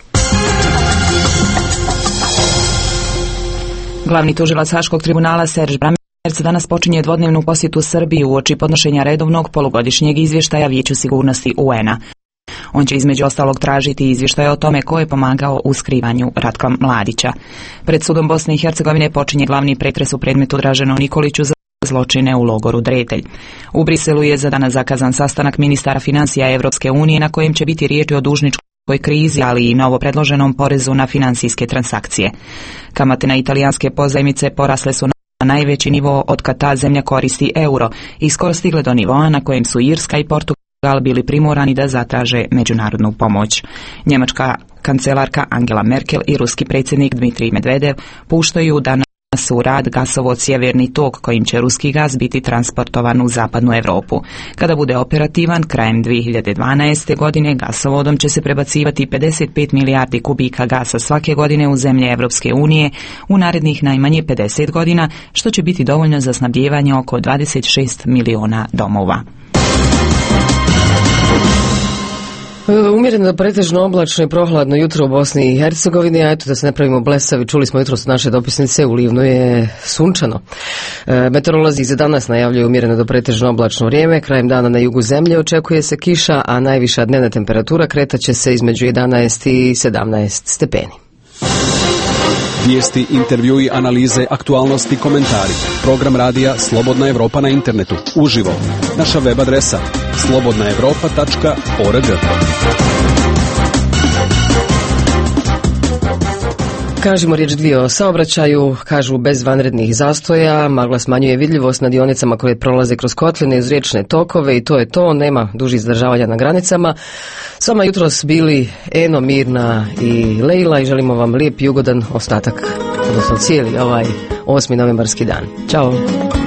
Glavni tužilac Haškog tribunala Serž Bramerc danas počinje dvodnevnu posjetu Srbiji uoči podnošenja redovnog polugodišnjeg izvještaja Vijeću sigurnosti U N-a. On će između ostalog tražiti izvještaj o tome ko je pomagao u skrivanju Ratka Mladića. Pred sudom Bosne i Hercegovine počinje glavni pretres u predmetu Draženu Nikoliću za zločine u logoru Dretelj. U Briselu je za danas zakazan sastanak ministara financija Evropske unije na kojem će biti riječi o dužničkoj krizi, ali i novo predloženom porezu na financijske transakcije. Kamate na italijanske pozajmice porasle su na najveći nivo od kad ta zemlja koristi euro i skoro stigle do nivoa na kojem su Irska i Portugal bili primorani da zatraže međunarodnu pomoć. Njemačka kancelarka Angela Merkel i ruski predsjednik Dmitrij Medvedev puštaju danas se u rad gasovod Sjeverni tok kojim će ruski gas biti transportovan u zapadnu Europu. Kada bude operativan, krajem dvije hiljade dvanaeste. godine gasovodom će se prebacivati pedeset pet milijardi kubika gasa svake godine u zemlje Evropske unije u narednih najmanje pedeset godina, što će biti dovoljno za snabdijevanje oko dvadeset šest miliona domova. Umjereno da pretežno oblačno i prohladno jutro u Bosni i Hercegovini, a eto da se ne pravimo blesavi, čuli smo jutros naše dopisnice, u Livnu je sunčano. E, meteorolozi za danas najavljuju umjereno da pretežno oblačno vrijeme, krajem dana na jugu zemlje očekuje se kiša, a najviša dnevna temperatura kretaće se između jedanaest i sedamnaest stepeni. Vijesti, intervjui, analize, aktualnosti, komentari. Program radija Slobodna Evropa na internetu. Uživo. Naša web adresa slobodna evropa tačka org. Kažemo riječ dvije o saobraćaju, kažu bez vanrednih zastoja, magla smanjuje vidljivost na dionicama koje prolaze kroz kotline uz riječne tokove i to je to, nema dužih izdržavanja na granicama. Sama jutros bili Eno, Mirna i Lejla i želimo vam lijep i ugodan ostatak, odnosno cijeli ovaj osmi novembarski dan. Ćao!